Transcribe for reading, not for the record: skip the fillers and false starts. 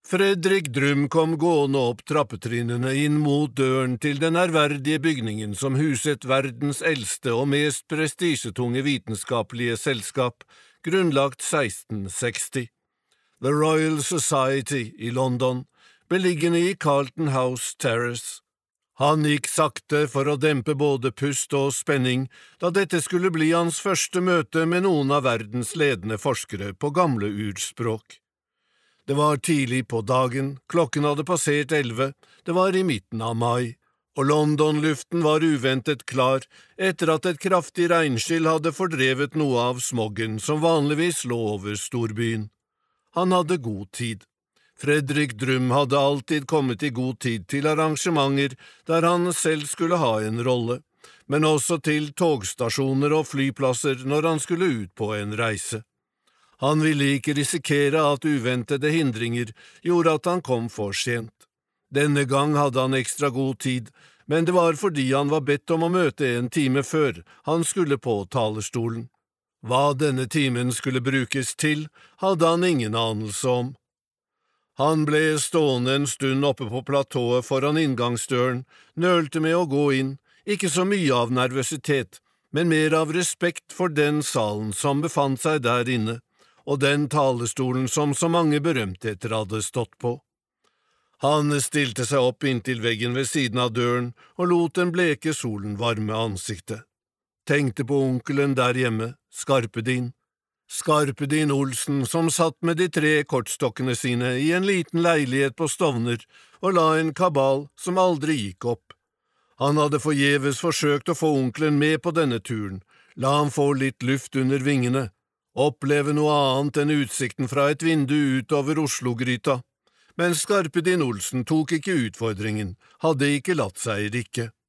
Fredrik Drum kom gående opp trappetrinnene inn mot døren til den ærverdige bygningen som huset verdens eldste og mest prestisjetunge vitenskapelige selskap, grunnlagt 1660. The Royal Society i London, beliggende i Carlton House Terrace. Han gikk sakte for å dempe både pust og spenning, da dette skulle bli hans første møte med noen av verdens ledende forskere på gamle urspråk. Det var tidlig på dagen, klokken hadde passert 11, det var i midten av mai, og London-luften var uventet klar etter at et kraftig regnskyll hadde fordrevet noe av smoggen som vanligvis lå over storbyen. Han hadde god tid. Fredrik Drum hadde alltid kommet i god tid til arrangementer der han selv skulle ha en rolle, men også til togstasjoner og flyplasser når han skulle ut på en reise. Han ville ikke risikere at uventede hindringer gjorde at han kom for sent. Denne gang hadde han ekstra god tid, men det var fordi han var bedt om å møte en time før han skulle på talerstolen. Hva denne timen skulle brukes til, hadde han ingen anelse om. Han ble stående en stund oppe på platået foran inngangsdøren, nølte med å gå inn, ikke så mye av nervøsitet, men mer av respekt for den salen som befant seg der inne, og den talerstolen som så mange berømtheter hadde stått på. Han stilte seg opp inntil veggen ved siden av døren og lot den bleke solen varme ansiktet. Tenkte på onkelen der hjemme, Skarpedin Olsen, som satt med de 3 kortstokkene sine i en liten leilighet på Stovner og la en kabal som aldri gikk opp. Han hadde forgjeves forsøkt å få onkelen med på denne turen, la han få litt luft under vingene, oppleve noe annet enn utsikten fra et vindu utover Oslo-gryta, men Skarpedin Olsen tok ikke utfordringen, hadde ikke latt seg rikke.